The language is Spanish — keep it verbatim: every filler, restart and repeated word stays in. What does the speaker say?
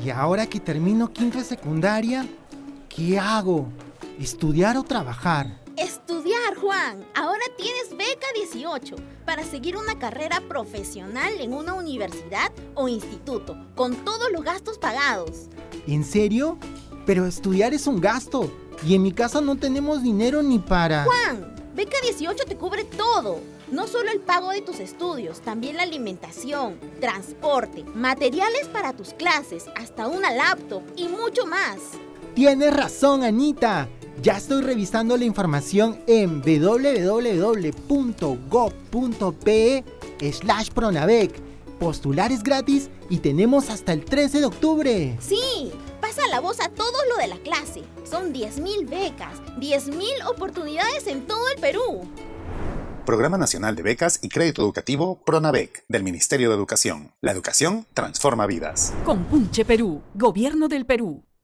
Y ahora que termino quinto de secundaria, ¿qué hago? ¿Estudiar o trabajar? Estudiar, Juan. Ahora tienes beca dieciocho para seguir una carrera profesional en una universidad o instituto, con todos los gastos pagados. ¿En serio? Pero estudiar es un gasto y en mi casa no tenemos dinero ni para... Juan, beca dieciocho te cubre todo. No solo el pago de tus estudios, también la alimentación, transporte, materiales para tus clases, hasta una laptop y mucho más. Tienes razón, Anita. Ya estoy revisando la información en doble u doble u doble u punto gob punto pe slash pronavec. Postular es gratis y tenemos hasta el trece de octubre. Sí, pasa la voz a todos lo de la clase. Son diez mil becas, diez mil oportunidades en todo el Perú. Programa Nacional de Becas y Crédito Educativo Pronavec, del Ministerio de Educación. La educación transforma vidas. Compunche Perú, Gobierno del Perú.